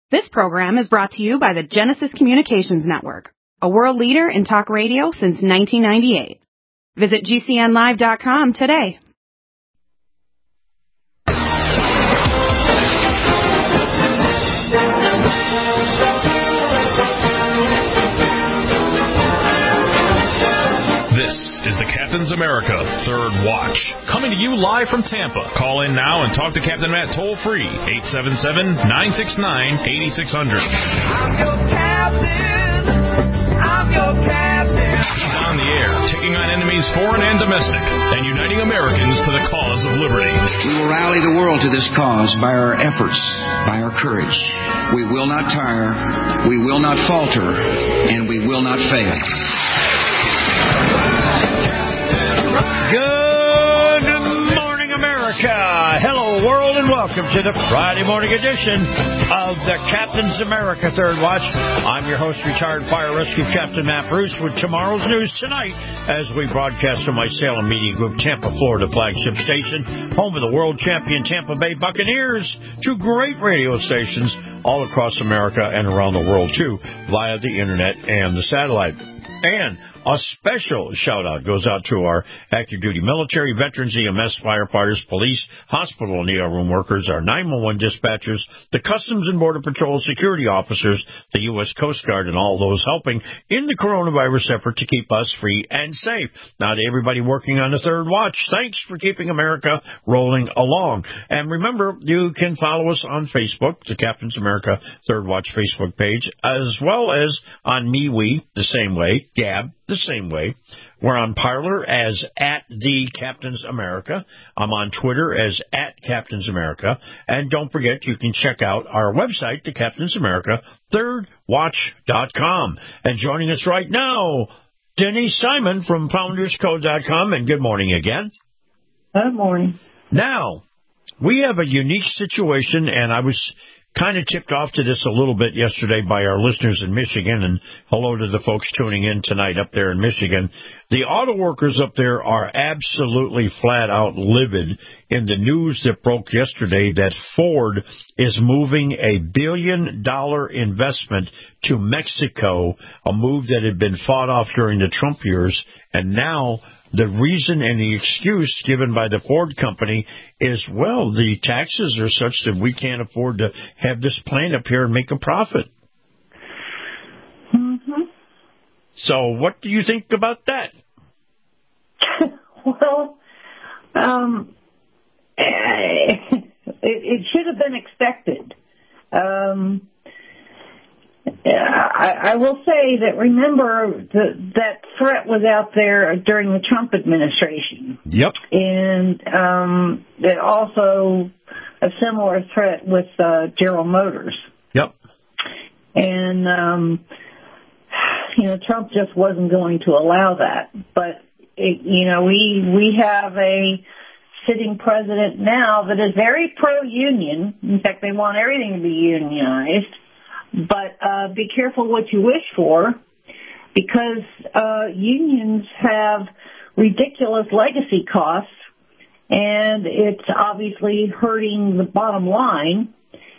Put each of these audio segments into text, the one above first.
This program is brought to you by the Genesis Communications Network, a world leader in talk radio since 1998. Visit GCNlive.com today. This is the Captain's America Third Watch, coming to you live from Tampa. Call in now and talk to Captain Matt toll-free, 877-969-8600. I'm your captain. I'm your captain. He's on the air, taking on enemies foreign and domestic, and uniting Americans to the cause of liberty. We will rally the world to this cause by our efforts, by our courage. We will not tire, we will not falter, and we will not fail. Good morning, America. Hello, world, and welcome to the Friday morning edition of the Captain's America Third Watch. I'm your host, retired fire rescue Captain Matt Bruce, with tomorrow's news tonight as we broadcast from my Salem Media Group, Tampa, Florida flagship station, home of the world champion Tampa Bay Buccaneers, two great radio stations all across America and around the world, too, via the internet and the satellite. And a special shout-out goes out to our active duty military, veterans, EMS, firefighters, police, hospital and ER room workers, our 911 dispatchers, the Customs and Border Patrol security officers, the U.S. Coast Guard, and all those helping in the coronavirus effort to keep us free and safe. Now, to everybody working on the Third Watch, thanks for keeping America rolling along. And remember, you can follow us on Facebook, the Captain's America Third Watch Facebook page, as well as on MeWe, the same way, Gab, the same way. We're on Parler as @TheCaptainsAmerica. I'm on Twitter as @CaptainsAmerica. And don't forget, you can check out our website, the Captain's America, thirdwatch.com. And joining us right now, Denise Simon from FoundersCode.com. And good morning again. Good morning. Now, we have a unique situation, and I was kind of tipped off to this a little bit yesterday by our listeners in Michigan, and hello to the folks tuning in tonight up there in Michigan. The auto workers up there are absolutely flat out livid in the news that broke yesterday that Ford is moving $1 billion investment to Mexico, a move that had been fought off during the Trump years, and now the reason and the excuse given by the Ford company is, well, the taxes are such that we can't afford to have this plant up here and make a profit. Mm-hmm. So what do you think about that? Well, it should have been expected. I will say that, remember, that threat was out there during the Trump administration. Yep. And that also a similar threat with General Motors. Yep. And, Trump just wasn't going to allow that. But, we have a sitting president now that is very pro-union. In fact, they want everything to be unionized. But be careful what you wish for, because unions have ridiculous legacy costs, and it's obviously hurting the bottom line.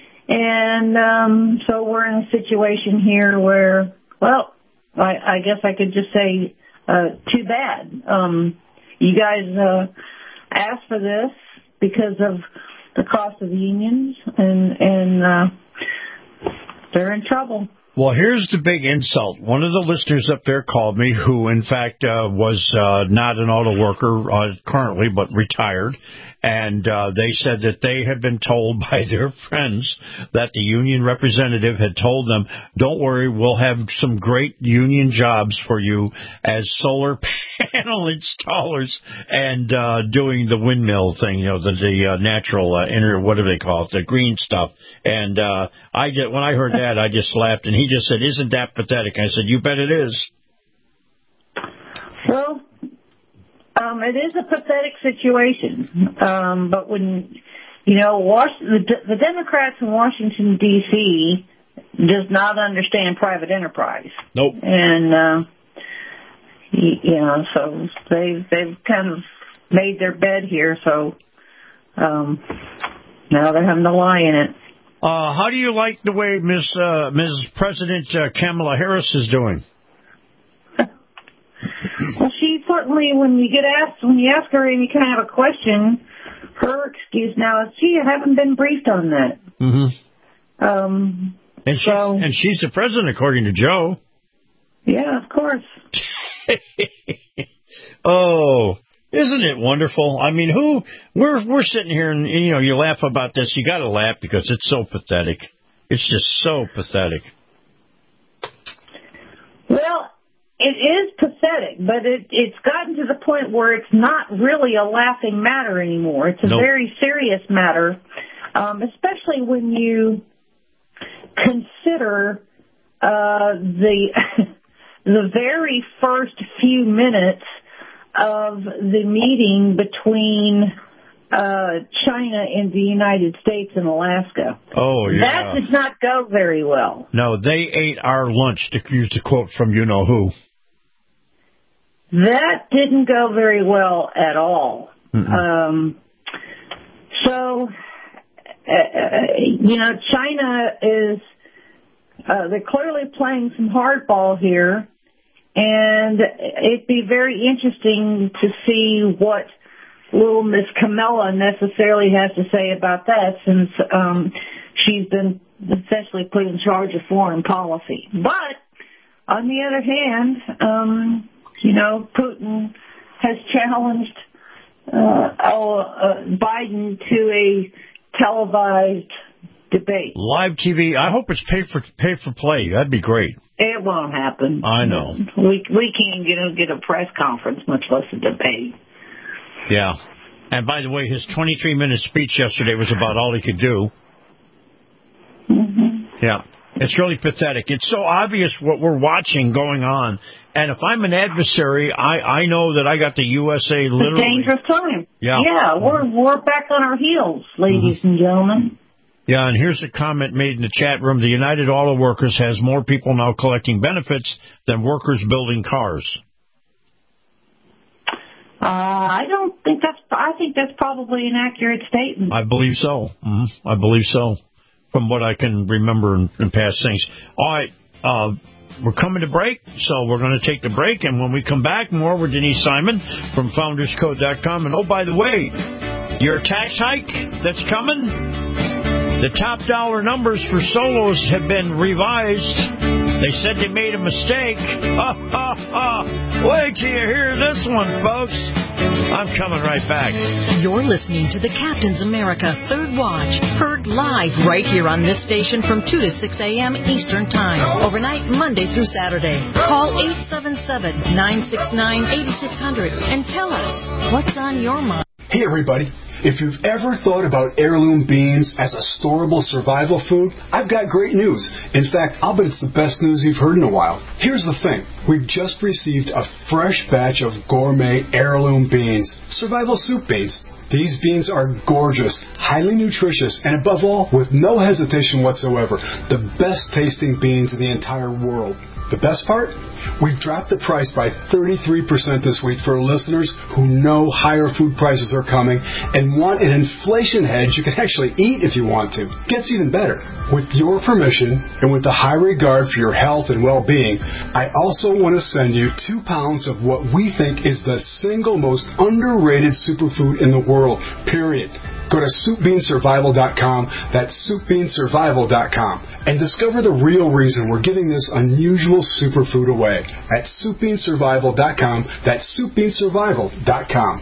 And so we're in a situation here where, well, I guess I could just say, too bad. You guys asked for this because of the cost of unions, and they're in trouble. Well, here's the big insult. One of the listeners up there called me, who in fact was not an auto worker currently, but retired. And they said that they had been told by their friends that the union representative had told them, don't worry, we'll have some great union jobs for you as solar panel installers and doing the windmill thing, the natural, what do they call it, the green stuff. And when I heard that, I just laughed, and he just said, isn't that pathetic? I said, you bet it is. Well, it is a pathetic situation, but when, the Democrats in Washington, D.C. does not understand private enterprise. Nope. And, so they've kind of made their bed here, so now they're having to lie in it. How do you like the way Ms. President Kamala Harris is doing? Well, she certainly, when you ask her any kind of a question, her excuse now is, gee, I haven't been briefed on that. Mm-hmm. And she's the president, according to Joe. Yeah, of course. Oh, isn't it wonderful? I mean, we're sitting here and, you laugh about this. You got to laugh because it's so pathetic. It's just so pathetic. Well, it is pathetic, but it's gotten to the point where it's not really a laughing matter anymore. It's a very serious matter, especially when you consider the very first few minutes of the meeting between China and the United States and Alaska. Oh, yeah. That did not go very well. No, they ate our lunch, to use the quote from you-know-who. That didn't go very well at all. China is, they're clearly playing some hardball here, and it'd be very interesting to see what little Miss Kamala necessarily has to say about that, since she's been essentially put in charge of foreign policy. But, on the other hand, Putin has challenged Biden to a televised debate. Live TV. I hope it's pay for play. That'd be great. It won't happen. I know. We can't get a press conference, much less a debate. Yeah. And by the way, his 23-minute speech yesterday was about all he could do. Mm-hmm. Yeah. It's really pathetic. It's so obvious what we're watching going on. And if I'm an adversary, I know that I got the USA literally. It's a dangerous time. Yeah. Yeah, we're back on our heels, ladies and gentlemen. Yeah, and here's a comment made in the chat room. The United Auto Workers has more people now collecting benefits than workers building cars. I think that's probably an accurate statement. I believe so. Mm-hmm. I believe so, from what I can remember in past things. All right, we're coming to break, so we're going to take the break, and when we come back, more with Denise Simon from FoundersCode.com. And, oh, by the way, your tax hike that's coming, the top dollar numbers for solos have been revised. They said they made a mistake. Wait till you hear this one, folks. I'm coming right back. You're listening to the Captain's America Third Watch, heard live right here on this station from 2 to 6 a.m. Eastern Time, overnight Monday through Saturday. Call 877-969-8600 and tell us what's on your mind. Hey, everybody. If you've ever thought about heirloom beans as a storable survival food, I've got great news. In fact, I'll bet it's the best news you've heard in a while. Here's the thing. We've just received a fresh batch of gourmet heirloom beans, survival soup beans. These beans are gorgeous, highly nutritious, and above all, with no hesitation whatsoever, the best tasting beans in the entire world. The best part? We've dropped the price by 33% this week for listeners who know higher food prices are coming and want an inflation hedge you can actually eat if you want to. Gets even better. With your permission and with the high regard for your health and well-being, I also want to send you 2 pounds of what we think is the single most underrated superfood in the world, period. Go to SoupBeanSurvival.com, that's SoupBeanSurvival.com, and discover the real reason we're giving this unusual superfood away at SoupBeanSurvival.com, that's SoupBeanSurvival.com.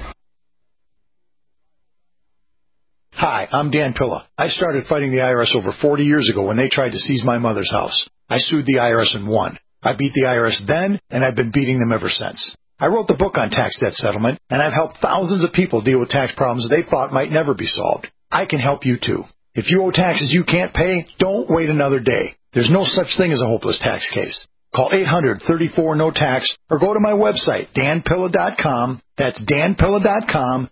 Hi, I'm Dan Pilla. I started fighting the IRS over 40 years ago when they tried to seize my mother's house. I sued the IRS and won. I beat the IRS then, and I've been beating them ever since. I wrote the book on tax debt settlement, and I've helped thousands of people deal with tax problems they thought might never be solved. I can help you, too. If you owe taxes you can't pay, don't wait another day. There's no such thing as a hopeless tax case. Call 800-34-NO-TAX or go to my website, danpilla.com. That's danpilla.com,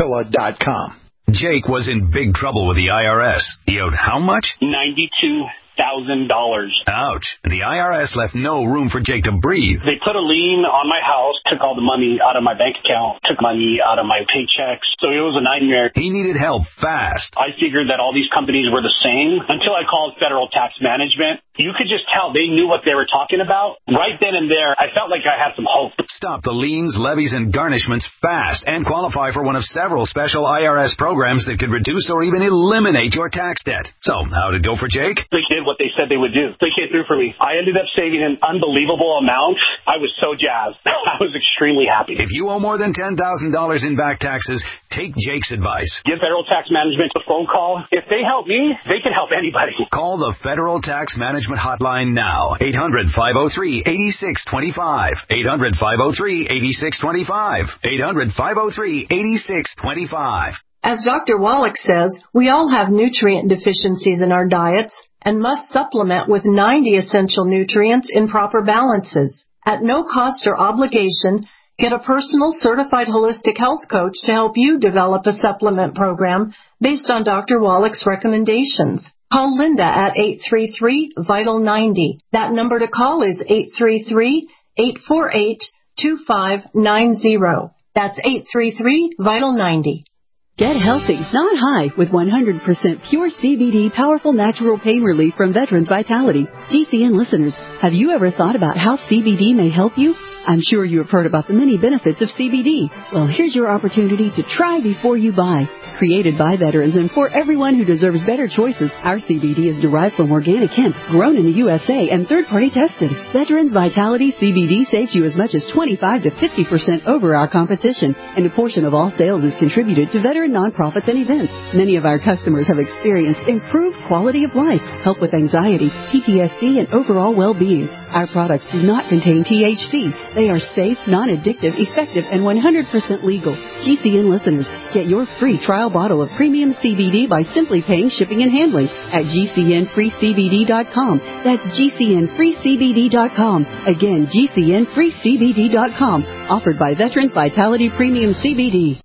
danpilla.com. Jake was in big trouble with the IRS. He owed how much? $92,000. Ouch. And the IRS left no room for Jake to breathe. They put a lien on my house, took all the money out of my bank account, took money out of my paychecks. So it was a nightmare. He needed help fast. I figured that all these companies were the same until I called Federal Tax Management. You could just tell they knew what they were talking about. Right then and there, I felt like I had some hope. Stop the liens, levies, and garnishments fast and qualify for one of several special IRS programs that could reduce or even eliminate your tax debt. So, how did it go for Jake? They did what they said they would do. They came through for me. I ended up saving an unbelievable amount. I was so jazzed. I was extremely happy. If you owe more than $10,000 in back taxes, take Jake's advice. Give Federal Tax Management a phone call. If they help me, they can help anybody. Call the Federal Tax Management Hotline now. 800-503-8625. 800-503-8625. 800-503-8625. As Dr. Wallach says, we all have nutrient deficiencies in our diets and must supplement with 90 essential nutrients in proper balances. At no cost or obligation, get a personal certified holistic health coach to help you develop a supplement program based on Dr. Wallach's recommendations. Call Linda at 833-VITAL-90. That number to call is 833-848-2590. That's 833-VITAL-90. Get healthy, not high, with 100% pure CBD powerful natural pain relief from Veterans Vitality. GCN listeners, have you ever thought about how CBD may help you? I'm sure you have heard about the many benefits of CBD. Well, here's your opportunity to try before you buy. Created by veterans and for everyone who deserves better choices, our CBD is derived from organic hemp, grown in the USA and third-party tested. Veterans Vitality CBD saves you as much as 25 to 50% over our competition, and a portion of all sales is contributed to veteran nonprofits and events. Many of our customers have experienced improved quality of life, help with anxiety, PTSD, and overall well-being. Our products do not contain THC. They are safe, non-addictive, effective, and 100% legal. GCN listeners, get your free trial bottle of premium CBD by simply paying shipping and handling at GCNFreeCBD.com. That's GCNFreeCBD.com. Again, GCNFreeCBD.com. Offered by Veterans Vitality Premium CBD.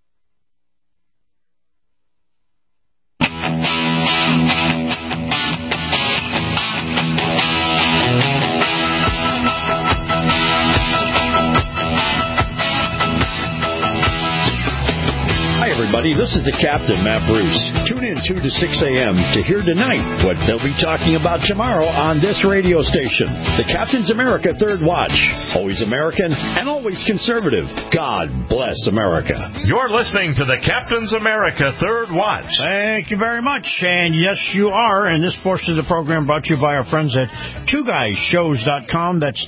This is the Captain, Matt Bruce. Tune in 2 to 6 a.m. to hear tonight what they'll be talking about tomorrow on this radio station. The Captain's America Third Watch. Always American and always conservative. God bless America. You're listening to the Captain's America Third Watch. Thank you very much. And yes, you are. And this portion of the program brought to you by our friends at TwoGuysShows.com. That's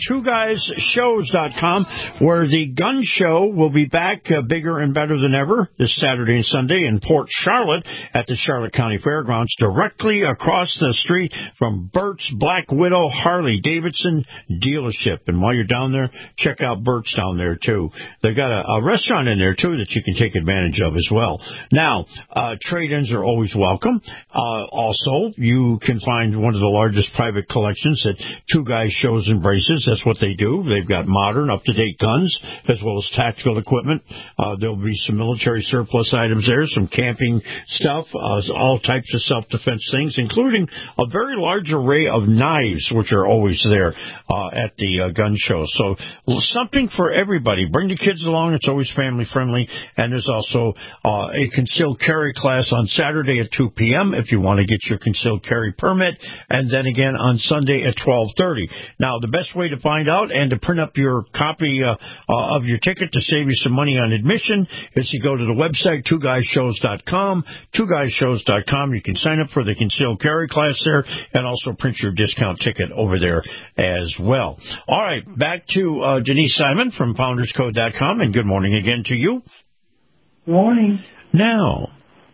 TwoGuysShows.com, where the gun show will be back bigger and better than ever this Saturday and Sunday in Port Charlotte at the Charlotte County Fairgrounds, directly across the street from Bert's Black Widow Harley-Davidson dealership. And while you're down there, check out Bert's down there, too. They've got a restaurant in there, too, that you can take advantage of as well. Now, trade-ins are always welcome. Also, you can find one of the largest private collections that Two Guys Shows embraces. That's what they do. They've got modern, up-to-date guns as well as tactical equipment. There'll be some military surplus items there, some camping stuff, all types of self-defense things, including a very large array of knives, which are always there at the gun show. So something for everybody. Bring the kids along. It's always family-friendly. And there's also a concealed carry class on Saturday at 2 p.m. if you want to get your concealed carry permit, and then again on Sunday at 12:30. Now, the best way to find out and to print up your copy of your ticket to save you some money on admission is you go to the website, TwoGuysShows.com. TwoGuysShows.com. You can sign up for the concealed carry class there and also print your discount ticket over there as well. All right, back to Denise Simon from FoundersCode.com, and good morning again to you. Morning. Now,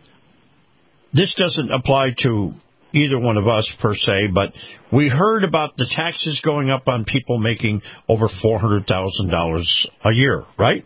this doesn't apply to either one of us per se, but we heard about the taxes going up on people making over $400,000 a year, right?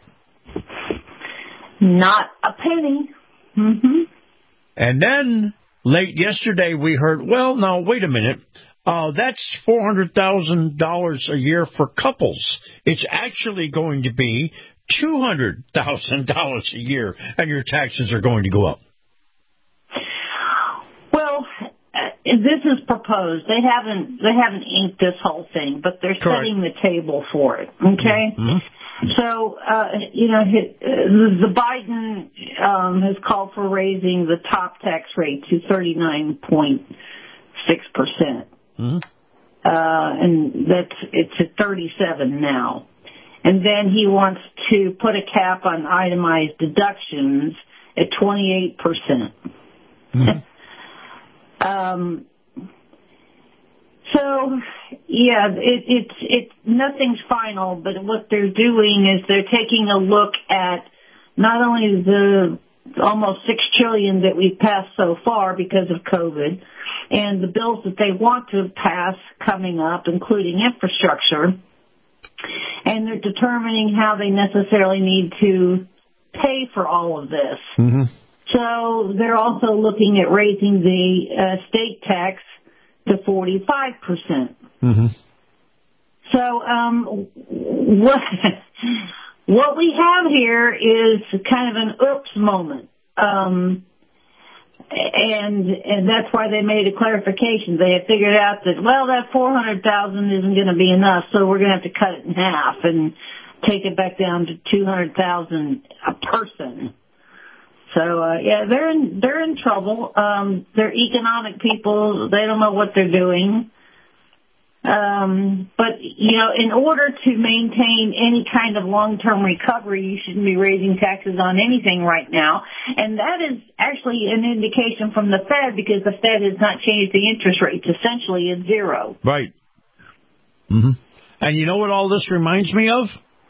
Not a penny. Mm-hmm. And then late yesterday we heard, well, now, wait a minute. That's $400,000 a year for couples. It's actually going to be $200,000 a year, and your taxes are going to go up. Well, this is proposed. They haven't inked this whole thing, but they're setting the table for it. Okay. Mm-hmm. So, the Biden has called for raising the top tax rate to 39.6%. Mm-hmm. And it's at 37 now. And then he wants to put a cap on itemized deductions at 28%. Mm-hmm. So, yeah, it's nothing's final, but what they're doing is they're taking a look at not only the almost $6 trillion that we've passed so far because of COVID, and the bills that they want to pass coming up, including infrastructure, and they're determining how they necessarily need to pay for all of this. Mm-hmm. So they're also looking at raising the state tax to 45%. Mm-hmm. So what we have here is kind of an oops moment. And that's why they made a clarification. They had figured out that, well, that 400,000 isn't going to be enough, so we're going to have to cut it in half and take it back down to 200,000 a person. So, yeah, they're in trouble. They're economic people. They don't know what they're doing. But, in order to maintain any kind of long-term recovery, you shouldn't be raising taxes on anything right now. And that is actually an indication from the Fed, because the Fed has not changed the interest rates. Essentially, it's zero. Right. Mm-hmm. And you know what all this reminds me of?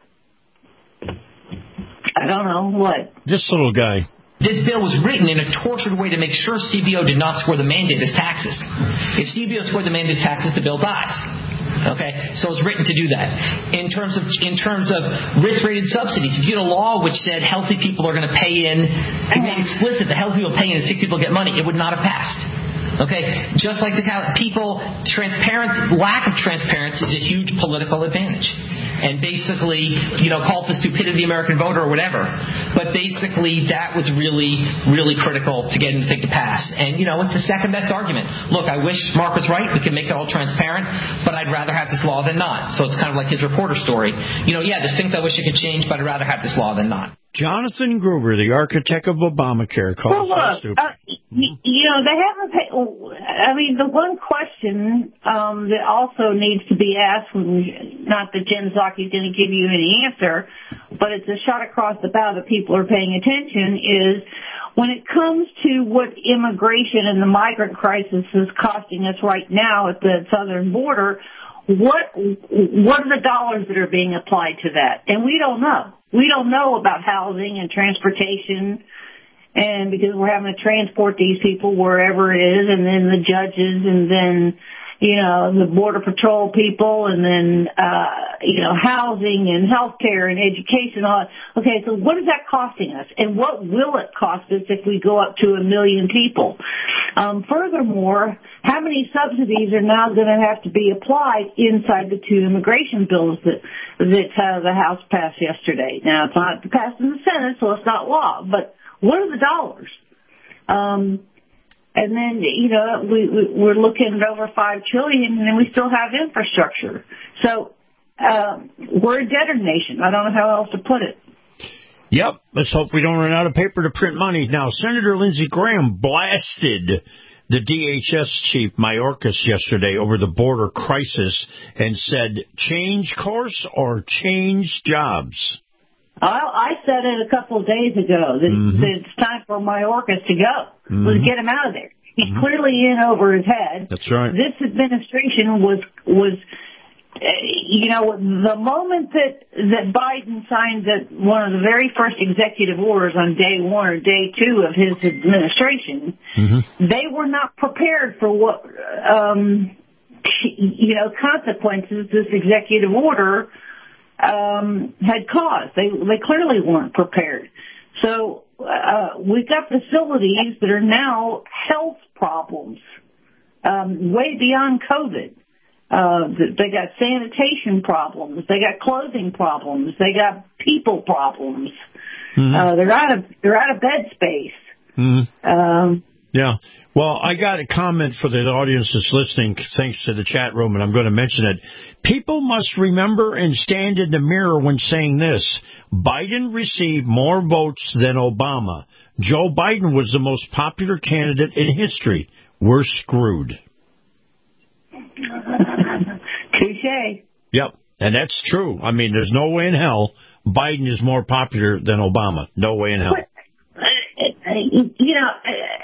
I don't know. What? This little guy. This bill was written in a tortured way to make sure CBO did not score the mandate as taxes. If CBO scored the mandate as taxes, the bill dies. Okay, so it's written to do that. In terms of risk-rated subsidies, if you had a law which said healthy people are going to pay in, it made explicit that healthy people pay in and sick people get money, it would not have passed. Okay, just like lack of transparency is a huge political advantage. And basically, call it the stupidity of the American voter or whatever. But basically, that was really, really critical to getting the thing to pass. And, it's the second best argument. Look, I wish Mark was right. We can make it all transparent, but I'd rather have this law than not. So it's kind of like his reporter story. There's things I wish it could change, but I'd rather have this law than not. Jonathan Gruber, the architect of Obamacare, calls us stupid. They haven't paid. The one question that also needs to be asked, not that Jen Psaki is going to give you any answer, but it's a shot across the bow that people are paying attention, is when it comes to what immigration and the migrant crisis is costing us right now at the southern border, what are the dollars that are being applied to that? And we don't know. We don't know about housing and transportation, and because we're having to transport these people wherever it is, and then the judges, and then, the Border Patrol people, and then, housing and healthcare and education. Okay, so what is that costing us? And what will it cost us if we go up to 1 million people? Furthermore, how many subsidies are now going to have to be applied inside the two immigration bills that the House passed yesterday? Now, it's not passed in the Senate, so it's not law, but what are the dollars? And then, we're looking at over $5 trillion, and then we still have infrastructure. So, we're a debtor nation. I don't know how else to put it. Yep. Let's hope we don't run out of paper to print money. Now, Senator Lindsey Graham blasted the DHS chief, Mayorkas, yesterday over the border crisis and said, change course or change jobs. I said it a couple of days ago that it's time for Mayorkas to go. Let's get him out of there. He's clearly in over his head. That's right. This administration was the moment that Biden signed one of the very first executive orders on day one or day two of his administration, they were not prepared for what, consequences this executive order had caused. They clearly weren't prepared. So we've got facilities that are now health problems way beyond COVID. They got sanitation problems. They got clothing problems. They got people problems. They're out of bed space. Yeah. Well, I got a comment for the audience that's listening, thanks to the chat room, and I'm going to mention it. People must remember and stand in the mirror when saying this. Biden received more votes than Obama. Joe Biden was the most popular candidate in history. We're screwed. Touche. Yep. And that's true. I mean, there's no way in hell Biden is more popular than Obama. No way in hell. You know,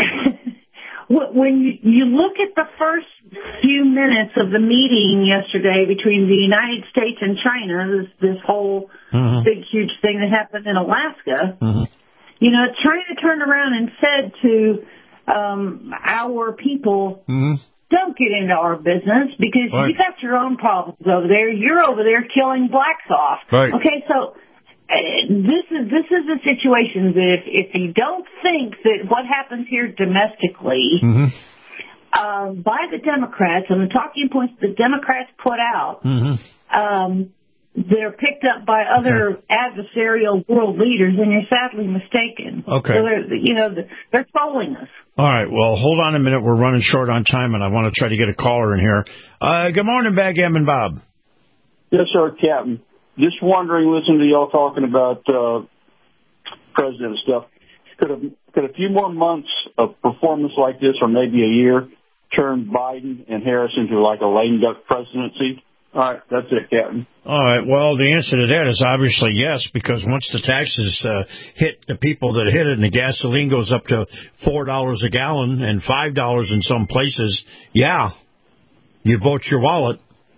when you look at the first few minutes of the meeting yesterday between the United States and China, this whole big, huge thing that happened in Alaska, you know, China turned around and said to our people, don't get into our business because you got your own problems over there. You're over there killing blacks off. Right. Okay, so this is a situation that if you don't think that what happens here domestically by the Democrats and the talking points the Democrats put out, they're picked up by other adversarial world leaders, and you're sadly mistaken. Okay. So they're trolling us. All right. Well, hold on a minute. We're running short on time, and I want to try to get a caller in here. Good morning, Backgammon Bob. Yes, sir, Captain. Just wondering, listening to y'all talking about president stuff, could a few more months of performance like this, or maybe a year, turn Biden and Harris into like a lame duck presidency? All right, that's it, Captain. All right, well, the answer to that is obviously yes, because once the taxes hit the people that hit it and the gasoline goes up to $4 a gallon and $5 in some places, yeah, you vote your wallet.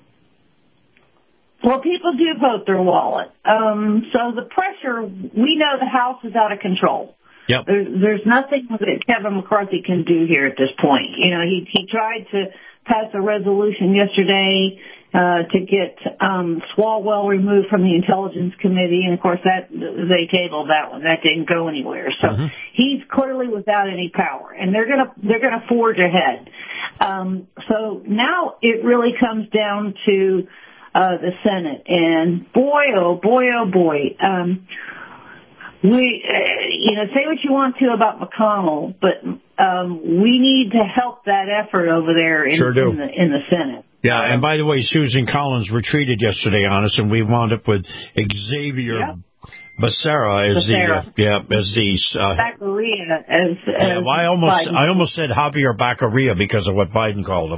Well, people do vote their wallet. So the pressure, we know the House is out of control. Yep. There's nothing that Kevin McCarthy can do here at this point. You know, he tried to pass a resolution yesterday to get Swalwell removed from the Intelligence Committee, and of course that they tabled that one. That didn't go anywhere. So he's clearly without any power, and they're gonna forge ahead. So now it really comes down to the Senate, and boy, oh boy, oh boy. We, say what you want to about McConnell, but we need to help that effort over there in the Senate. Yeah, and by the way, Susan Collins retreated yesterday on us, and we wound up with Xavier Becerra as Baccaria I almost said Javier Baccaria because of what Biden called him.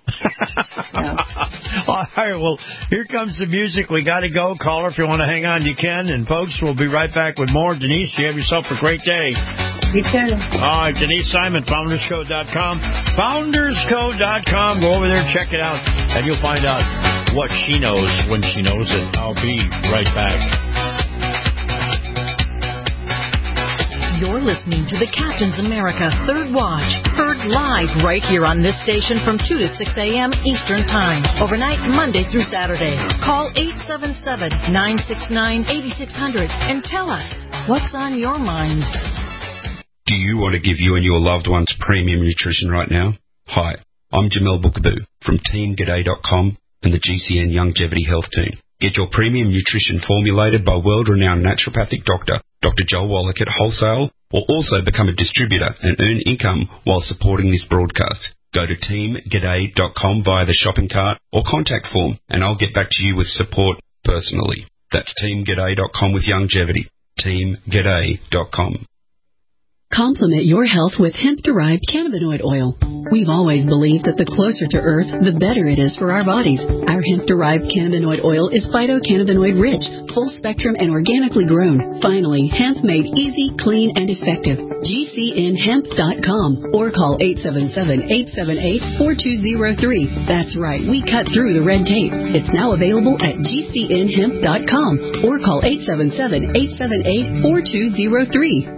All right, well, here comes the music. We got to go. Caller, if you want to hang on, you can. And, folks, we'll be right back with more. Denise, you have yourself a great day. You too. All right, Denise Simon, FoundersCode.com. FoundersCode.com. Go over there, check it out, and you'll find out what she knows when she knows it. I'll be right back. You're listening to the Captain's America Third Watch, heard live right here on this station from 2 to 6 a.m. Eastern Time, overnight Monday through Saturday. Call 877-969-8600 and tell us what's on your mind. Do you want to give you and your loved ones premium nutrition right now? Hi, I'm Jamel Bookaboo from TeamGaday.com and the GCN Longevity Health Team. Get your premium nutrition formulated by world-renowned naturopathic doctor, Dr. Joel Wallach at Wholesale, or also become a distributor and earn income while supporting this broadcast. Go to teamgaday.com via the shopping cart or contact form, and I'll get back to you with support personally. That's teamgaday.com with longevity. teamgaday.com. Complement your health with hemp-derived cannabinoid oil. We've always believed that the closer to Earth, the better it is for our bodies. Our hemp-derived cannabinoid oil is phytocannabinoid-rich, full-spectrum, and organically grown. Finally, hemp made easy, clean, and effective. GCNhemp.com or call 877-878-4203. That's right, we cut through the red tape. It's now available at GCNhemp.com or call 877-878-4203.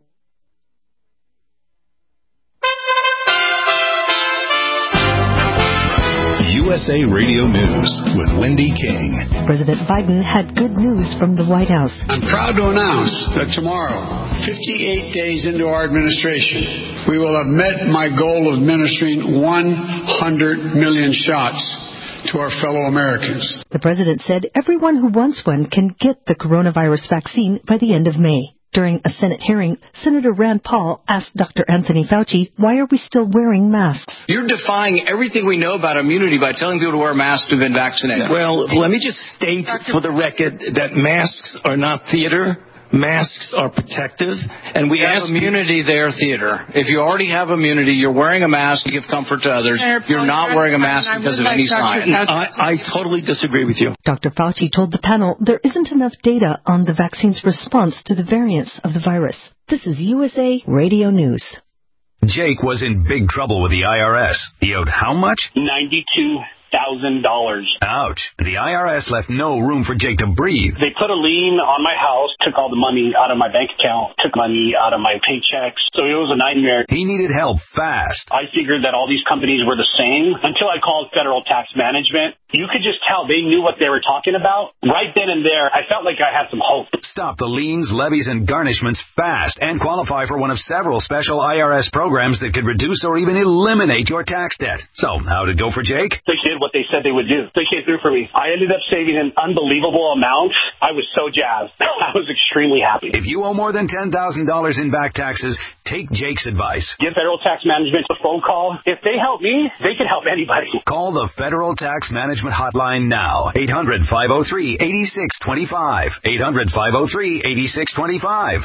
USA Radio News with Wendy King. President Biden had good news from the White House. I'm proud to announce that tomorrow, 58 days into our administration, we will have met my goal of administering 100 million shots to our fellow Americans. The president said everyone who wants one can get the coronavirus vaccine by the end of May. During a Senate hearing, Senator Rand Paul asked Dr. Anthony Fauci, why are we still wearing masks? You're defying everything we know about immunity by telling people to wear masks who've been vaccinated. Well, let me just state for the record that masks are not theater. Masks are protective, and we have immunity there, theater. If you already have immunity, you're wearing a mask to give comfort to others. You're not wearing a mask because of any sign. I totally disagree with you. Dr. Fauci told the panel there isn't enough data on the vaccine's response to the variants of the virus. This is USA Radio News. Jake was in big trouble with the IRS. He owed how much? $92,000. Ouch. The IRS left no room for Jake to breathe. They put a lien on my house, took all the money out of my bank account, took money out of my paychecks. So it was a nightmare. He needed help fast. I figured that all these companies were the same until I called Federal Tax Management. You could just tell they knew what they were talking about. Right then and there, I felt like I had some hope. Stop the liens, levies, and garnishments fast and qualify for one of several special IRS programs that could reduce or even eliminate your tax debt. So, how did it go for Jake? They did what they said they would do. They came through for me. I ended up saving an unbelievable amount. I was so jazzed. I was extremely happy. If you owe more than $10,000 in back taxes, take Jake's advice. Give Federal Tax Management a phone call. If they help me, they can help anybody. Call the Federal Tax Management Hotline now. 800-503-8625. 800-503-8625.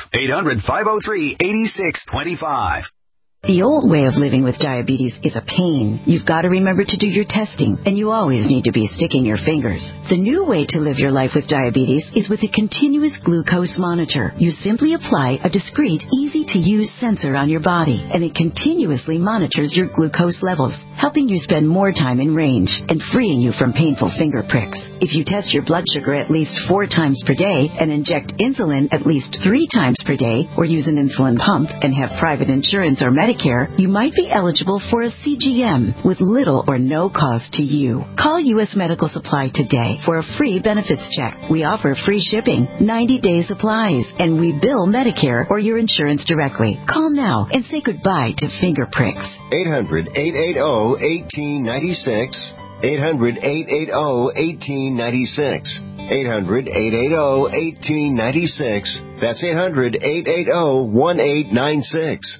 800-503-8625. The old way of living with diabetes is a pain. You've got to remember to do your testing, and you always need to be sticking your fingers. The new way to live your life with diabetes is with a continuous glucose monitor. You simply apply a discreet, easy-to-use sensor on your body, and it continuously monitors your glucose levels, helping you spend more time in range and freeing you from painful finger pricks. If you test your blood sugar at least 4 times per day and inject insulin at least 3 times per day, or use an insulin pump and have private insurance or Medicare, you might be eligible for a CGM with little or no cost to you. Call U.S. Medical Supply today for a free benefits check. We offer free shipping, 90-day supplies, and we bill Medicare or your insurance directly. Call now and say goodbye to finger pricks. 800-880-1896. 800-880-1896. 800-880-1896. That's 800-880-1896.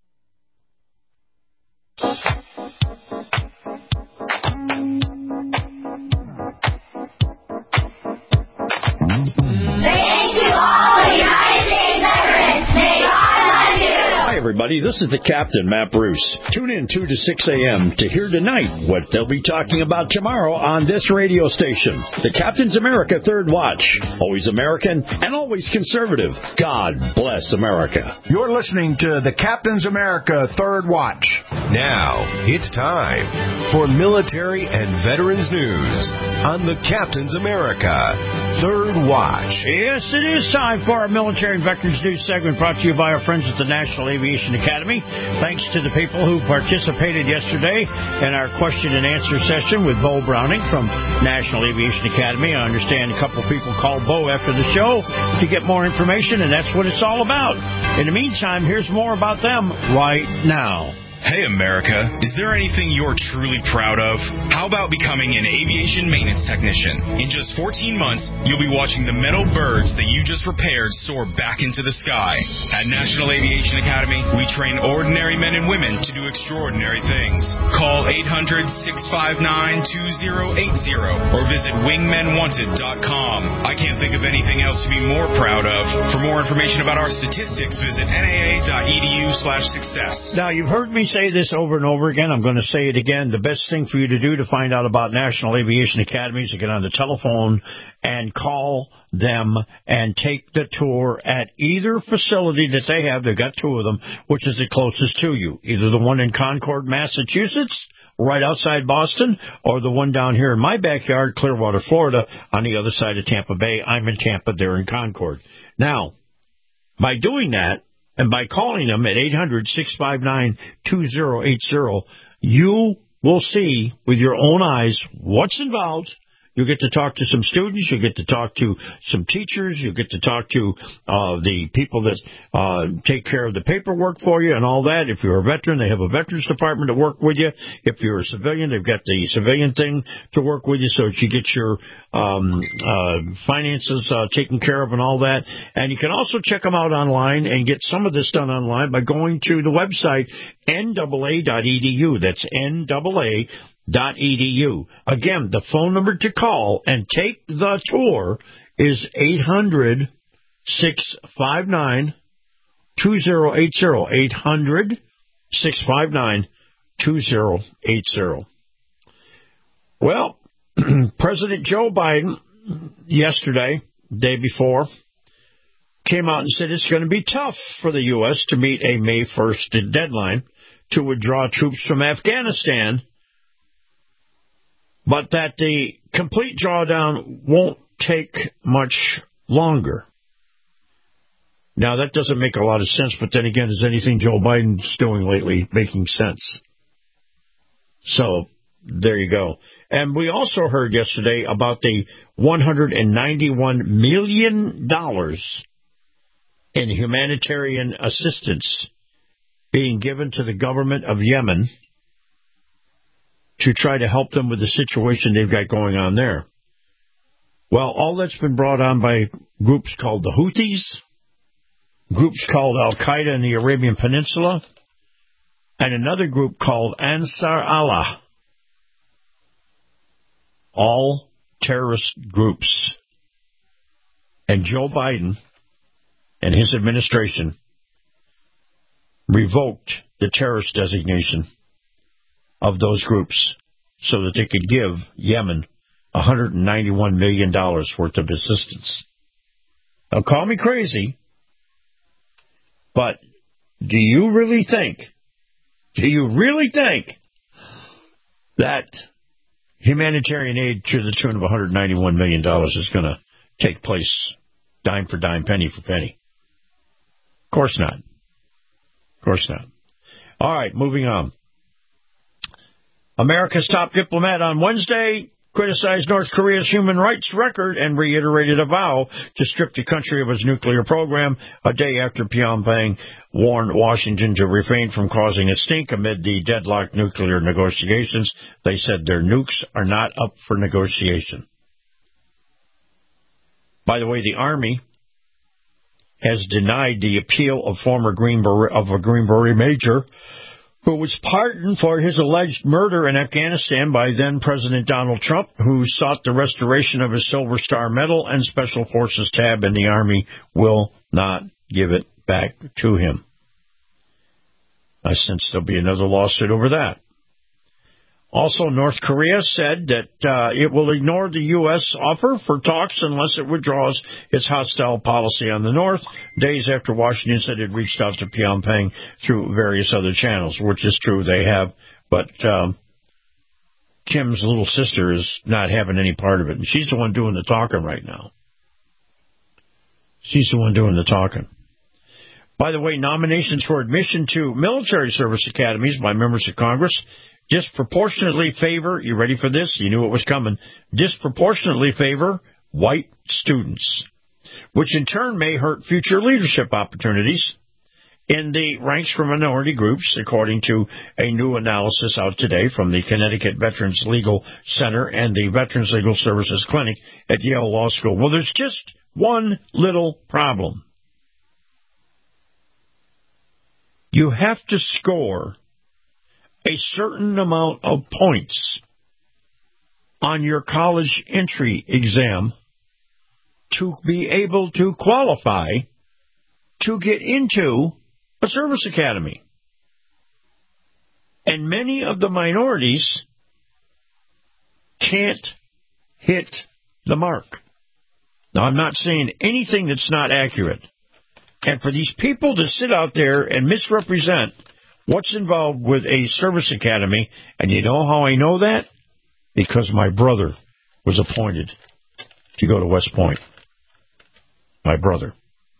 Everybody, this is the Captain, Matt Bruce. Tune in 2 to 6 a.m. to hear tonight what they'll be talking about tomorrow on this radio station. The Captain's America Third Watch. Always American and always conservative. God bless America. You're listening to the Captain's America Third Watch. Now, it's time for military and veterans news on the Captain's America Third Watch. Yes, it is time for our military and veterans news segment brought to you by our friends at the National Aviation Academy. Thanks to the people who participated yesterday in our question and answer session with Bo Browning from National Aviation Academy. I understand a couple people called Bo after the show to get more information, and that's what it's all about. In the meantime, here's more about them right now. Hey, America, is there anything you're truly proud of? How about becoming an aviation maintenance technician? In just 14 months, you'll be watching the metal birds that you just repaired soar back into the sky. At National Aviation Academy, we train ordinary men and women to do extraordinary things. Call 800-659-2080 or visit wingmenwanted.com. I can't think of anything else to be more proud of. For more information about our statistics, visit naa.edu/success. Now, you've heard me say this over and over again. I'm going to say it again. The best thing for you to do to find out about National Aviation Academy is to get on the telephone and call them and take the tour at either facility that they have. They've got 2 of them, which is the closest to you. Either the one in Concord, Massachusetts, right outside Boston, or the one down here in my backyard, Clearwater, Florida, on the other side of Tampa Bay. I'm in Tampa, they're in Concord. Now, by doing that, and by calling them at 800-659-2080, you will see with your own eyes what's involved. You get to talk to some students. You get to talk to some teachers. You get to talk to the people that take care of the paperwork for you and all that. If you're a veteran, they have a veterans department to work with you. If you're a civilian, they've got the civilian thing to work with you so that you get your finances taken care of and all that. And you can also check them out online and get some of this done online by going to the website NAA.edu. That's NAA.edu. Again, the phone number to call and take the tour is 800-659-2080. 800-659-2080. Well, President Joe Biden yesterday, day before, came out and said it's going to be tough for the U.S. to meet a May 1st deadline to withdraw troops from Afghanistan, but that the complete drawdown won't take much longer. Now, that doesn't make a lot of sense, but then again, is anything Joe Biden's doing lately making sense? So, there you go. And we also heard yesterday about the $191 million in humanitarian assistance being given to the government of Yemen to try to help them with the situation they've got going on there. Well, all that's been brought on by groups called the Houthis, groups called Al-Qaeda in the Arabian Peninsula, and another group called Ansar Allah. All terrorist groups. And Joe Biden and his administration revoked the terrorist designation of those groups so that they could give Yemen $191 million worth of assistance. Now, call me crazy, but do you really think that humanitarian aid to the tune of $191 million is going to take place dime for dime, penny for penny? Of course not. Of course not. All right, moving on. America's top diplomat on Wednesday criticized North Korea's human rights record and reiterated a vow to strip the country of its nuclear program a day after Pyongyang warned Washington to refrain from causing a stink amid the deadlocked nuclear negotiations. They said their nukes are not up for negotiation. By the way, the Army has denied the appeal of a Green Beret major who was pardoned for his alleged murder in Afghanistan by then-President Donald Trump, who sought the restoration of his Silver Star Medal and Special Forces tab, and the Army will not give it back to him. I sense there'll be another lawsuit over that. Also, North Korea said that it will ignore the U.S. offer for talks unless it withdraws its hostile policy on the North, days after Washington said it reached out to Pyongyang through various other channels, which is true, they have, but Kim's little sister is not having any part of it, and she's the one doing the talking right now. She's the one doing the talking. By the way, nominations for admission to military service academies by members of Congress disproportionately favor, you ready for this? You knew it was coming. Disproportionately favor white students, which in turn may hurt future leadership opportunities in the ranks for minority groups, according to a new analysis out today from the Connecticut Veterans Legal Center and the Veterans Legal Services Clinic at Yale Law School. Well, there's just one little problem. You have to score a certain amount of points on your college entry exam to be able to qualify to get into a service academy. And many of the minorities can't hit the mark. Now, I'm not saying anything that's not accurate. And for these people to sit out there and misrepresent what's involved with a service academy, and you know how I know that? Because my brother was appointed to go to West Point. My brother.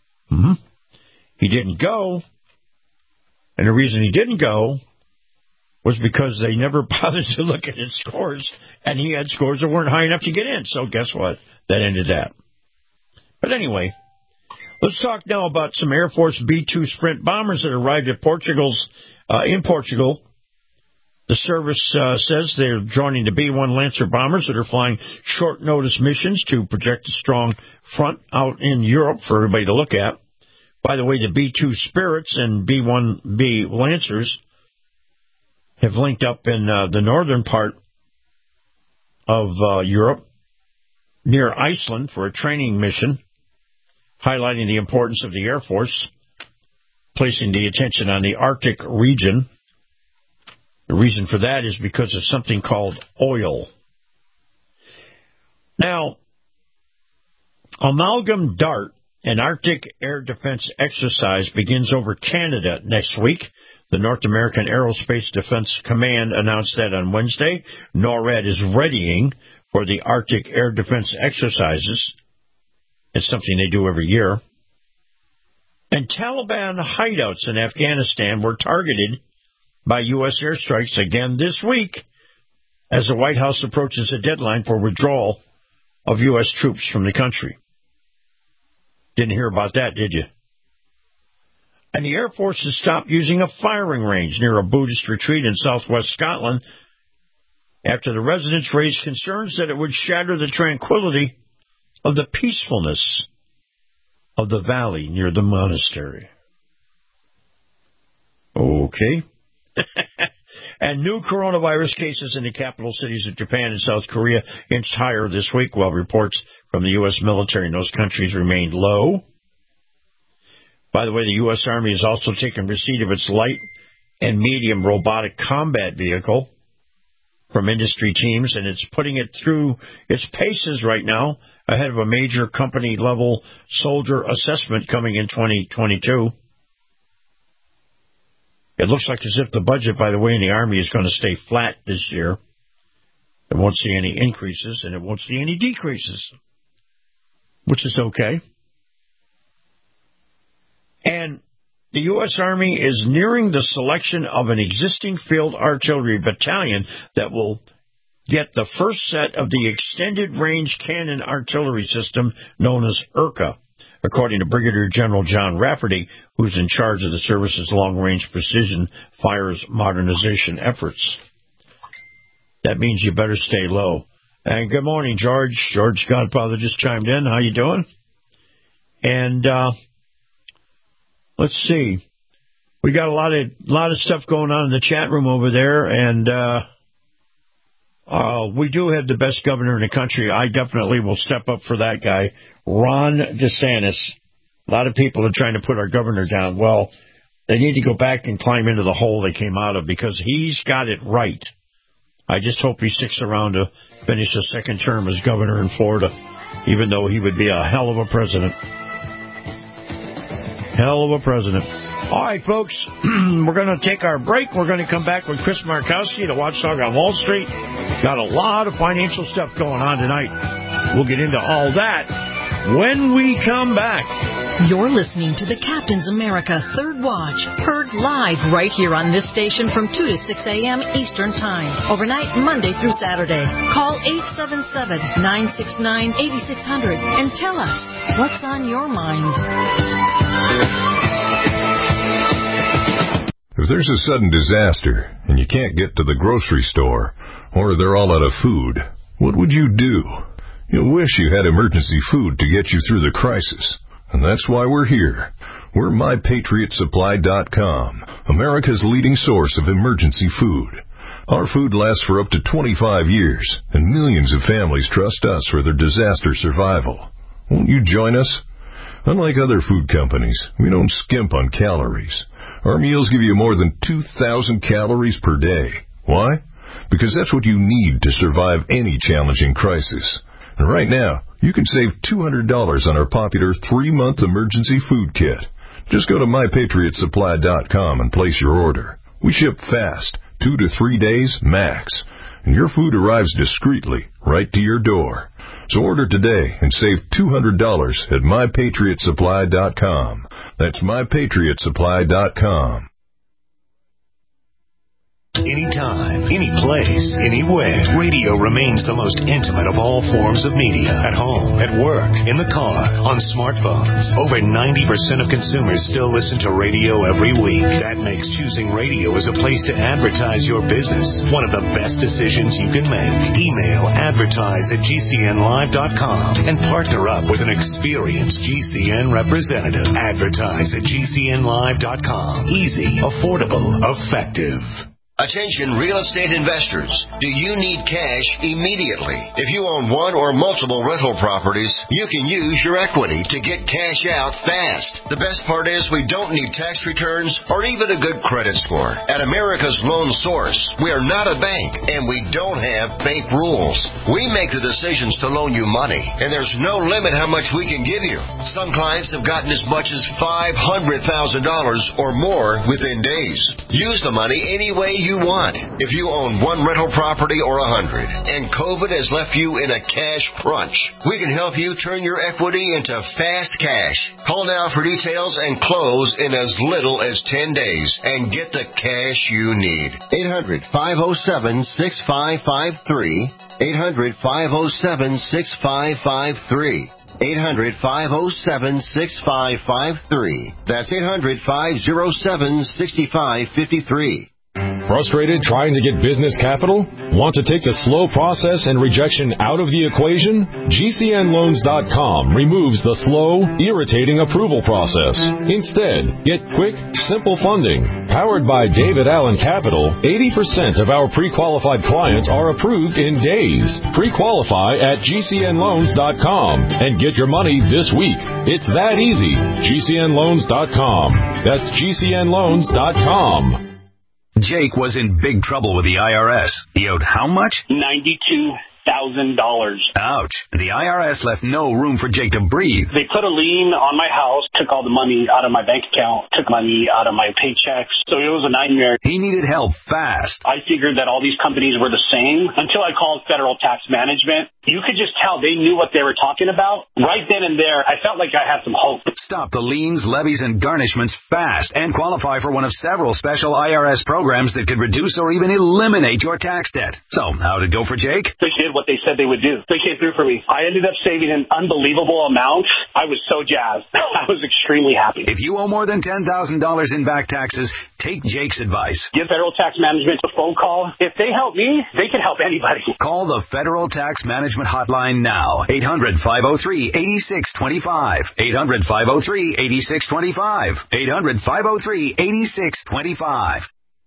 He didn't go, and the reason he didn't go was because they never bothered to look at his scores, and he had scores that weren't high enough to get in. So guess what? That ended that. But anyway, let's talk now about some Air Force B-2 Sprint bombers that arrived at in Portugal. The service says they're joining the B-1 Lancer bombers that are flying short-notice missions to project a strong front out in Europe for everybody to look at. By the way, the B-2 Spirits and B-1B Lancers have linked up in the northern part of Europe near Iceland for a training mission, highlighting the importance of the Air Force, placing the attention on the Arctic region. The reason for that is because of something called oil. Now, Amalgam DART, an Arctic air defense exercise, begins over Canada next week. The North American Aerospace Defense Command announced that on Wednesday. NORAD is readying for the Arctic air defense exercises. It's something they do every year. And Taliban hideouts in Afghanistan were targeted by U.S. airstrikes again this week as the White House approaches a deadline for withdrawal of U.S. troops from the country. Didn't hear about that, did you? And the Air Force has stopped using a firing range near a Buddhist retreat in southwest Scotland after the residents raised concerns that it would shatter the tranquility of the peacefulness of the valley near the monastery. Okay. And new coronavirus cases in the capital cities of Japan and South Korea inched higher this week, while reports from the U.S. military in those countries remained low. By the way, the U.S. Army has also taken receipt of its light and medium robotic combat vehicle from industry teams, and it's putting it through its paces right now ahead of a major company-level soldier assessment coming in 2022. It looks like as if the budget, by the way, in the Army is going to stay flat this year. It won't see any increases, and it won't see any decreases, which is okay. And the U.S. Army is nearing the selection of an existing field artillery battalion that will get the first set of the Extended Range Cannon Artillery System known as IRCA, according to Brigadier General John Rafferty, who's in charge of the service's long-range precision fires modernization efforts. That means you better stay low. And good morning, George. George Godfather just chimed in. How you doing? And let's see. We got a lot of stuff going on in the chat room over there, and we do have the best governor in the country. I definitely will step up for that guy, Ron DeSantis. A lot of people are trying to put our governor down. Well, they need to go back and climb into the hole they came out of, because he's got it right. I just hope he sticks around to finish a second term as governor in Florida, even though he would be a hell of a president. Hell of a president. All right, folks, we're going to take our break. We're going to come back with Chris Markowski, the Watchdog on Wall Street. Got a lot of financial stuff going on tonight. We'll get into all that when we come back. You're listening to the Captain's America Third Watch, heard live right here on this station from 2 to 6 a.m. Eastern Time, overnight Monday through Saturday. Call 877-969-8600 and tell us what's on your mind. If there's a sudden disaster and you can't get to the grocery store, or they're all out of food, what would you do? You'll wish you had emergency food to get you through the crisis. And that's why we're here. We're MyPatriotSupply.com, America's leading source of emergency food. Our food lasts for up to 25 years, and millions of families trust us for their disaster survival. Won't you join us? Unlike other food companies, we don't skimp on calories. Our meals give you more than 2,000 calories per day. Why? Because that's what you need to survive any challenging crisis. And right now, you can save $200 on our popular 3-month emergency food kit. Just go to MyPatriotSupply.com and place your order. We ship fast, 2 to 3 days max, and your food arrives discreetly right to your door. So order today and save $200 at MyPatriotSupply.com. That's MyPatriotSupply.com. Anytime, any place, anywhere. Radio remains the most intimate of all forms of media. At home, at work, in the car, on smartphones. Over 90% of consumers still listen to radio every week. That makes choosing radio as a place to advertise your business one of the best decisions you can make. Email advertise@gcnlive.com and partner up with an experienced GCN representative. Advertise@gcnlive.com. Easy, affordable, effective. Attention real estate investors. Do you need cash immediately? If you own one or multiple rental properties, you can use your equity to get cash out fast. The best part is we don't need tax returns or even a good credit score. At America's Loan Source, we are not a bank and we don't have bank rules. We make the decisions to loan you money and there's no limit how much we can give you. Some clients have gotten as much as $500,000 or more within days. Use the money any way you want. If you own one rental property or 100 and COVID has left you in a cash crunch, we can help you turn your equity into fast cash. Call now for details and close in as little as 10 days and get the cash you need. 800-507-6553. 800-507-6553. 800-507-6553. That's 800-507-6553. Frustrated trying to get business capital? Want to take the slow process and rejection out of the equation? GCNloans.com removes the slow, irritating approval process. Instead, get quick, simple funding. Powered by David Allen Capital, 80% of our pre-qualified clients are approved in days. Pre-qualify at GCNloans.com and get your money this week. It's that easy. GCNloans.com. That's GCNloans.com. Jake was in big trouble with the IRS. He owed how much? $92,000. Ouch. The IRS left no room for Jake to breathe. They put a lien on my house, took all the money out of my bank account, took money out of my paychecks. So it was a nightmare. He needed help fast. I figured that all these companies were the same until I called Federal Tax Management. You could just tell they knew what they were talking about. Right then and there, I felt like I had some hope. Stop the liens, levies, and garnishments fast and qualify for one of several special IRS programs that could reduce or even eliminate your tax debt. So, how did it go for Jake? They did what they said they would do. They came through for me. I ended up saving an unbelievable amount. I was so jazzed. I was extremely happy. If you owe more than $10,000 in back taxes, take Jake's advice. Give Federal Tax Management a phone call. If they help me, they can help anybody. Call the Federal Tax Management hotline now. 800-503-8625. 800-503-8625. 800-503-8625.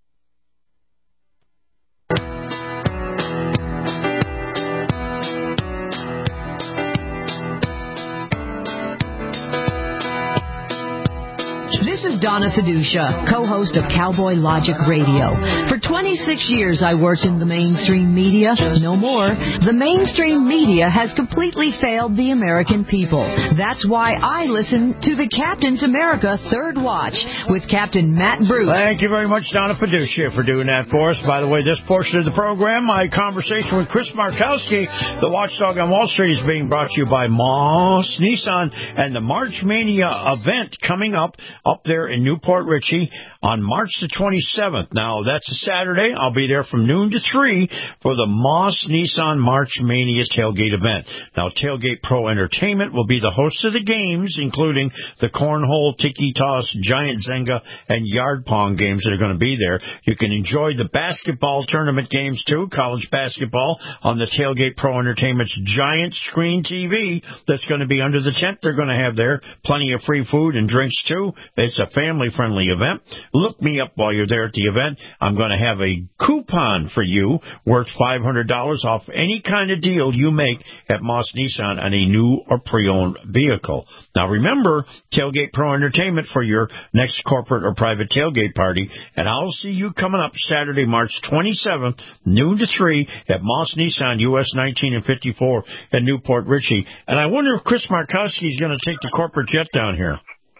This is Donna Fiducia, co-host of Cowboy Logic Radio. For 26 years, I worked in the mainstream media. No more. The mainstream media has completely failed the American people. That's why I listen to the Captain's America Third Watch with Captain Matt Bruce. Thank you very much, Donna Fiducia, for doing that for us. By the way, this portion of the program, my conversation with Chris Markowski, the watchdog on Wall Street, is being brought to you by Moss Nissan and the March Mania event coming up there in Newport Richey on March the 27th. Now, that's a Saturday. I'll be there from noon to 3 for the Moss Nissan March Mania tailgate event. Now, Tailgate Pro Entertainment will be the host of the games, including the Cornhole, Tiki Toss, Giant Zenga, and Yard Pong games that are going to be there. You can enjoy the basketball tournament games, too, college basketball, on the Tailgate Pro Entertainment's giant screen TV that's going to be under the tent they're going to have there. Plenty of free food and drinks, too. It's a family-friendly event. Look me up while you're there at the event. I'm going to have a coupon for you worth $500 off any kind of deal you make at Moss Nissan on a new or pre-owned vehicle. Now, remember, Tailgate Pro Entertainment for your next corporate or private tailgate party, and I'll see you coming up Saturday, March 27th, noon to 3 at Moss Nissan, US 19 and 54 in Newport Richey. And I wonder if Chris Markowski is going to take the corporate jet down here.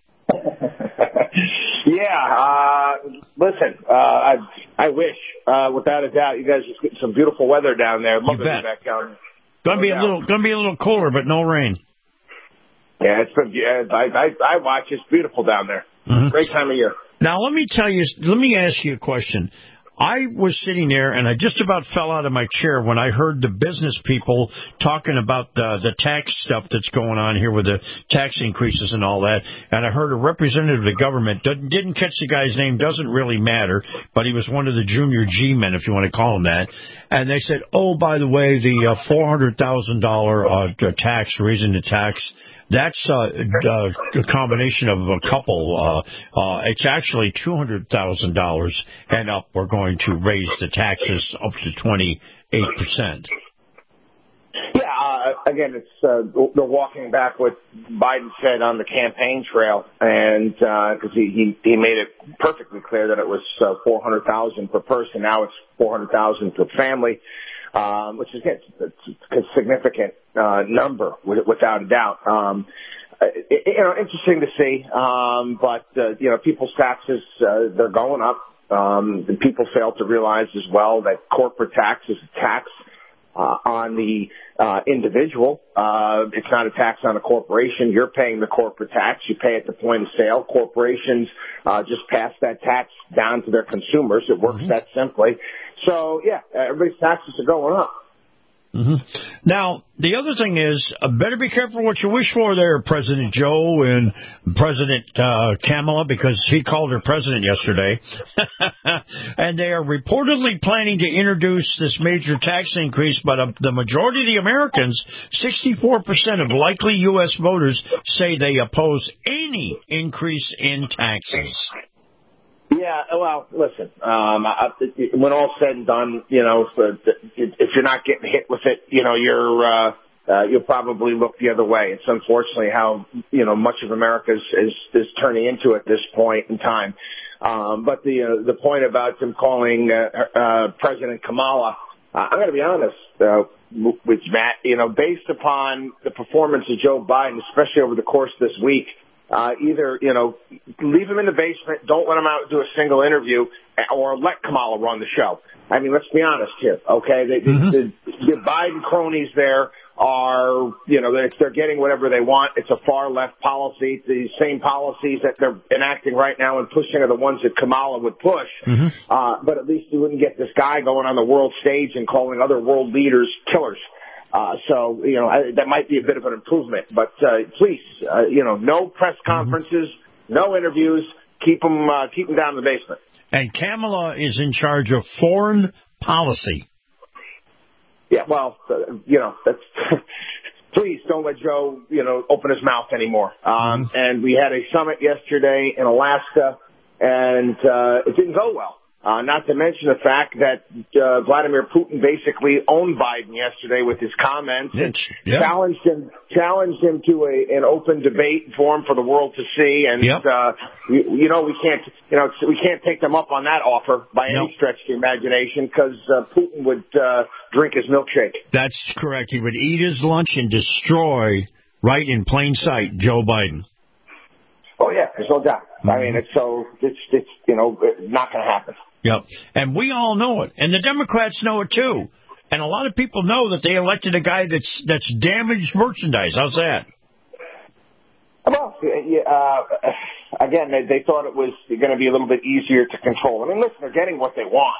Yeah, listen, I wish, without a doubt, you guys just get some beautiful weather down there. Love to be back down. Gonna be a little cooler, but no rain. Yeah, it's been. I watch. It's beautiful down there. Mm-hmm. Great time of year. Now let me ask you a question. I was sitting there, and I just about fell out of my chair when I heard the business people talking about the tax stuff that's going on here with the tax increases and all that. And I heard a representative of the government, didn't catch the guy's name, doesn't really matter, but he was one of the junior G-men, if you want to call him that. And they said, oh, by the way, the $400,000 tax, raising the tax, that's a combination of a couple. It's actually $200,000 and up. We're going to raise the taxes up to 28%. Yeah, again, it's they're walking back what Biden said on the campaign trail, and because he made it perfectly clear that it was $400,000 per person. Now it's $400,000 per family. Which is a significant number, without a doubt. Interesting to see, but people's taxes they're going up. And people fail to realize as well that corporate tax is a tax on the individual. It's not a tax on a corporation. You're paying the corporate tax. You pay at the point of sale. Corporations just pass that tax down to their consumers. It works that simply. So, yeah, everybody's taxes are going up. Mm-hmm. Now, the other thing is, better be careful what you wish for there, President Joe and President Kamala, because he called her president yesterday. And they are reportedly planning to introduce this major tax increase, but the majority of the Americans, 64% of likely U.S. voters, say they oppose any increase in taxes. Yeah, well, listen, when all's said and done, if you're not getting hit with it, you'll probably look the other way. It's unfortunately how, much of America is turning into at this point in time. But the point about him calling, President Kamala, I'm going to be honest, with Matt, based upon the performance of Joe Biden, especially over the course of this week, either, leave him in the basement, don't let him out and do a single interview, or let Kamala run the show. I mean, let's be honest here, okay? The Biden cronies there are, they're getting whatever they want. It's a far-left policy. The same policies that they're enacting right now and pushing are the ones that Kamala would push. But at least you wouldn't get this guy going on the world stage and calling other world leaders killers. That might be a bit of an improvement, but please, no press conferences, no interviews, keep them down in the basement. And Kamala is in charge of foreign policy. Yeah, well, that's please don't let Joe, open his mouth anymore. And we had a summit yesterday in Alaska, and it didn't go well. Not to mention the fact that Vladimir Putin basically owned Biden yesterday with his comments and challenged him to an open debate forum for the world to see. And we can't take them up on that offer by any stretch of the imagination, because Putin would drink his milkshake. That's correct. He would eat his lunch and destroy, right in plain sight, Joe Biden. Oh yeah, there's no doubt. I mean, it's not going to happen. Yep. And we all know it. And the Democrats know it, too. And a lot of people know that they elected a guy that's damaged merchandise. How's that? Well, again, they thought it was going to be a little bit easier to control. I mean, listen, they're getting what they want.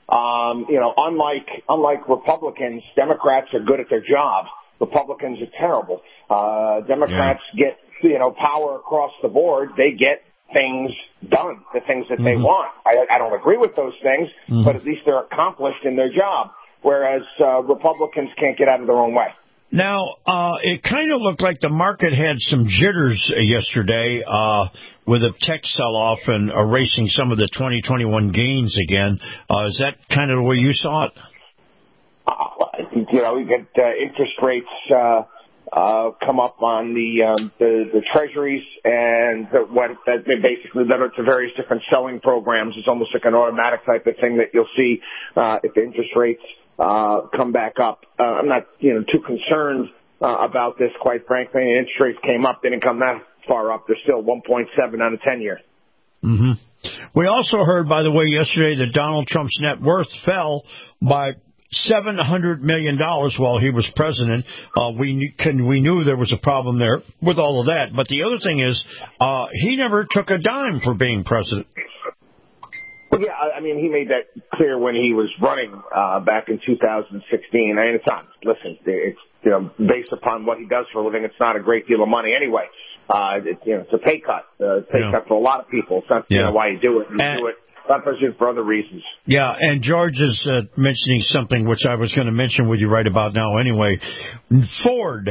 Unlike Republicans, Democrats are good at their job. Republicans are terrible. Democrats get, power across the board. They get things done, the things that they want. I don't agree with those things, but at least they're accomplished in their job, whereas Republicans can't get out of their own way. Now, it kind of looked like the market had some jitters yesterday with a tech sell-off and erasing some of the 2021 gains again. Is that kind of the way you saw it? You get interest rates come up on the treasuries, and that basically led to various different selling programs. It's almost like an automatic type of thing that you'll see if the interest rates come back up. I'm not too concerned about this, quite frankly. Interest rates came up, they didn't come that far up. They're still 1.7 on a 10-year. We also heard, by the way, yesterday that Donald Trump's net worth fell by $700 million while he was president. We knew there was a problem there with all of that. But the other thing is, he never took a dime for being president. Well, yeah, I mean, he made that clear when he was running back in 2016. I mean, it's not. Listen, it's based upon what he does for a living, it's not a great deal of money anyway. It's a pay cut. Cut for a lot of people. It's not why you do it. You do it for other reasons. Yeah, and George is mentioning something which I was going to mention with you right about now anyway. Ford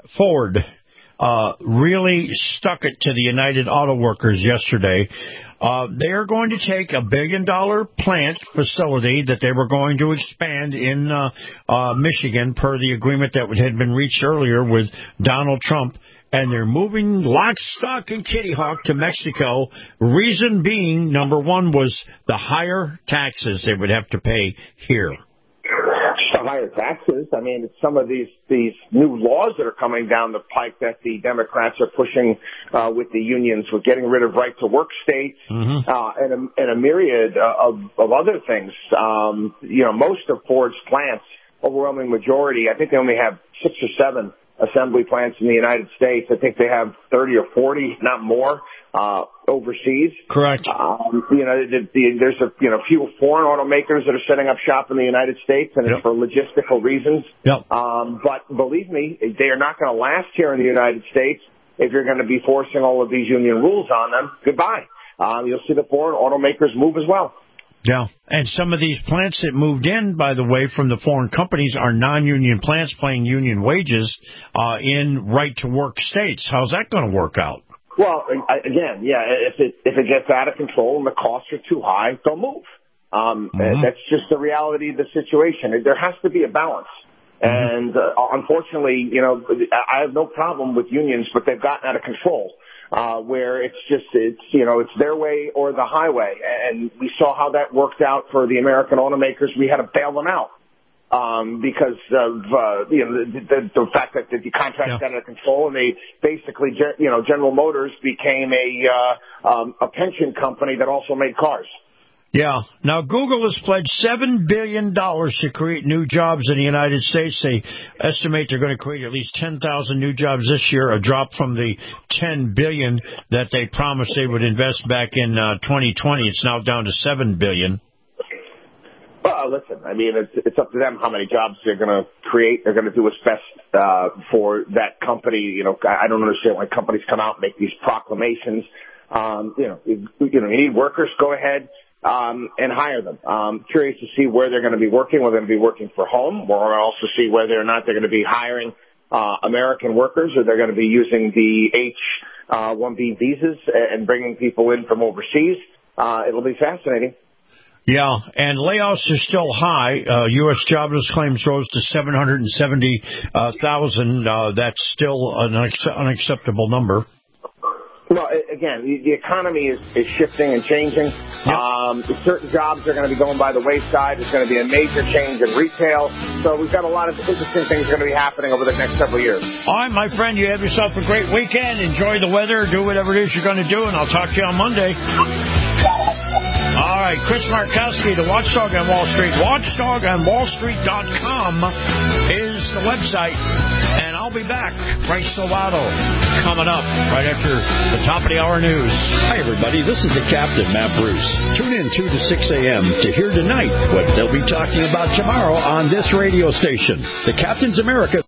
really stuck it to the United Auto Workers yesterday. They are going to take $1 billion plant facility that they were going to expand in Michigan per the agreement that had been reached earlier with Donald Trump. And they're moving lock, stock, and Kitty Hawk to Mexico. Reason being, number one, was the higher taxes they would have to pay here. The higher taxes. I mean, it's some of these new laws that are coming down the pike that the Democrats are pushing with the unions, with getting rid of right-to-work states, and a myriad of other things. Most of Ford's plants, overwhelming majority, I think they only have 6 or 7 assembly plants in the United States. I think they have 30 or 40, not more, overseas. Correct. There's a few foreign automakers that are setting up shop in the United States, and it's for logistical reasons. Yep. But believe me, they are not going to last here in the United States if you're going to be forcing all of these union rules on them. Goodbye. You'll see the foreign automakers move as well. Yeah, and some of these plants that moved in, by the way, from the foreign companies are non-union plants paying union wages in right-to-work states. How's that going to work out? Well, again, if it gets out of control and the costs are too high, they'll move. That's just the reality of the situation. There has to be a balance. And unfortunately, I have no problem with unions, but they've gotten out of control. Where it's their way or the highway. And we saw how that worked out for the American automakers. We had to bail them out, because of, the fact that the contract got out of control, and they basically, General Motors became a pension company that also made cars. Yeah. Now, Google has pledged $7 billion to create new jobs in the United States. They estimate they're going to create at least 10,000 new jobs this year, a drop from the $10 billion that they promised they would invest back in 2020. It's now down to $7 billion. Well, listen, I mean, it's up to them how many jobs they're going to create. They're going to do what's best for that company. I don't understand why companies come out and make these proclamations. You need workers, go ahead. And hire them. Curious to see where they're going to be working, whether they're going to be working for home, or also see whether or not they're going to be hiring American workers, or they're going to be using the H-1B visas and bringing people in from overseas. It'll be fascinating. Yeah, and layoffs are still high. U.S. jobless claims rose to 770,000. That's still an unacceptable number. Well, again, the economy is shifting and changing. Certain jobs are going to be going by the wayside. There's going to be a major change in retail. So we've got a lot of interesting things going to be happening over the next several years. All right, my friend, you have yourself a great weekend. Enjoy the weather. Do whatever it is you're going to do, and I'll talk to you on Monday. All right, Chris Markowski, the Watchdog on Wall Street. WatchdogOnWallStreet.com is the website. And I'll be back. Bryce Salvato coming up right after the top of the hour news. Hi, everybody. This is the Captain, Matt Bruce. Tune in 2 to 6 a.m. to hear tonight what they'll be talking about tomorrow on this radio station. The Captain's America.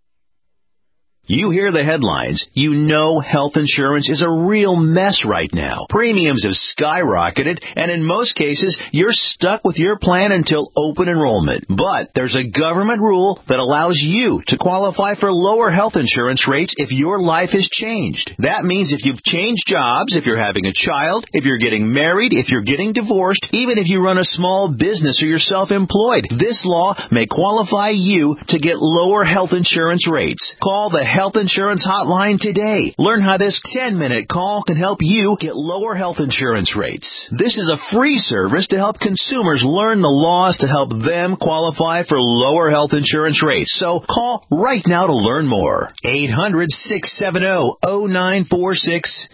You hear the headlines. You know health insurance is a real mess right now. Premiums have skyrocketed, and in most cases, you're stuck with your plan until open enrollment. But there's a government rule that allows you to qualify for lower health insurance rates if your life has changed. That means if you've changed jobs, if you're having a child, if you're getting married, if you're getting divorced, even if you run a small business or you're self-employed, this law may qualify you to get lower health insurance rates. Call the Health Insurance Hotline today. Learn how this 10-minute call can help you get lower health insurance rates. This is a free service to help consumers learn the laws to help them qualify for lower health insurance rates. So call right now to learn more. 800-670-0946.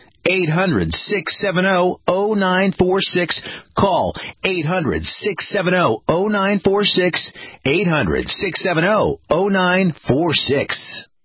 800-670-0946. Call 800-670-0946. 800-670-0946.